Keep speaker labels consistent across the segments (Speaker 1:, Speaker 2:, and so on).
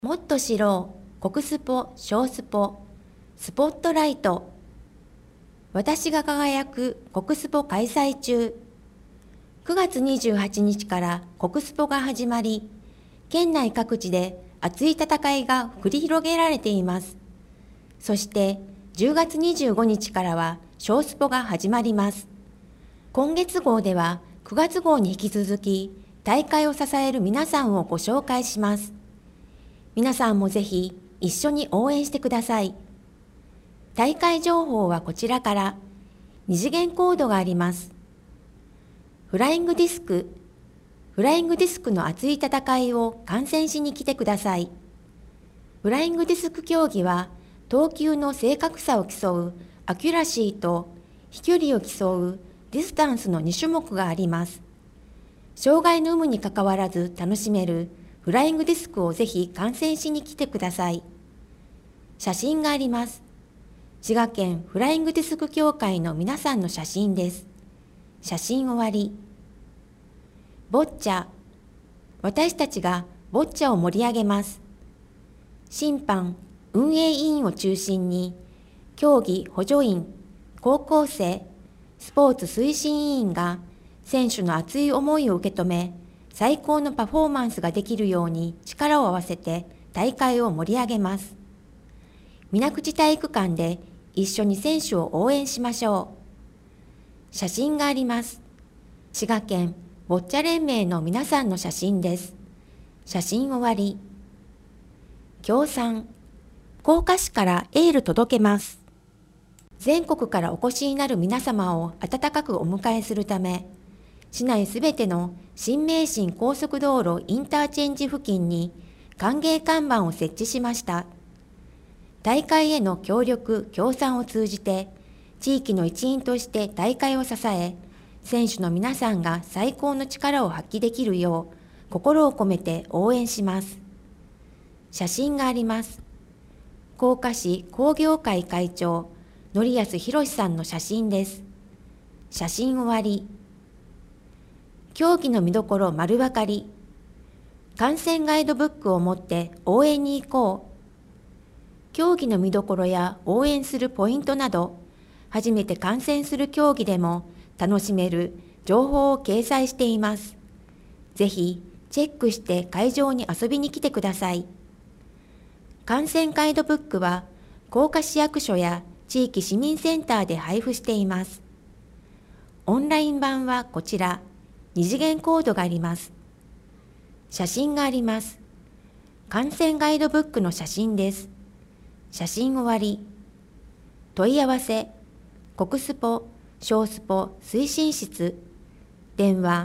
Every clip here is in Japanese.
Speaker 1: もっと知ろう、国スポ、小スポ、スポットライト。私が輝く国スポ開催中。9月28日から国スポが始まり、県内各地で熱い戦いが繰り広げられています。そして10月25日からは小スポが始まります。今月号では9月号に引き続き大会を支える皆さんをご紹介します。皆さんもぜひ一緒に応援してください。大会情報はこちらから。二次元コードがあります。フライングディスク。フライングディスクの熱い戦いを観戦しに来てください。フライングディスク競技は、投球の正確さを競うアキュラシーと飛距離を競うディスタンスの2種目があります。障害の有無にかかわらず楽しめるフライングディスクをぜひ観戦しに来てください。写真があります。滋賀県フライングディスク協会の皆さんの写真です。写真終わり。ボッチャ。私たちがボッチャを盛り上げます。審判、運営委員を中心に、競技補助員、高校生、スポーツ推進委員が選手の熱い思いを受け止め、最高のパフォーマンスができるように力を合わせて大会を盛り上げます。水口体育館で一緒に選手を応援しましょう。写真があります。滋賀県ボッチャ連盟の皆さんの写真です。写真終わり。協賛。福岡市からエール届けます。全国からお越しになる皆様を温かくお迎えするため、市内すべての新名神高速道路インターチェンジ付近に歓迎看板を設置しました。大会への協力・協賛を通じて、地域の一員として大会を支え、選手の皆さんが最高の力を発揮できるよう、心を込めて応援します。写真があります。福岡市工業会会長、則安博さんの写真です。写真終わり。競技の見どころ丸分かり。観戦ガイドブックを持って応援に行こう。競技の見どころや応援するポイントなど、初めて観戦する競技でも楽しめる情報を掲載しています。ぜひチェックして会場に遊びに来てください。観戦ガイドブックは、福岡市役所や地域市民センターで配布しています。オンライン版はこちら。二次元コードがあります。写真があります。観戦ガイドブックの写真です。写真終わり。問い合わせ、国スポ、小スポ推進室、電話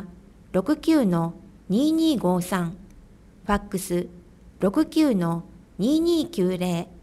Speaker 1: 69-2253、ファックス 69-2290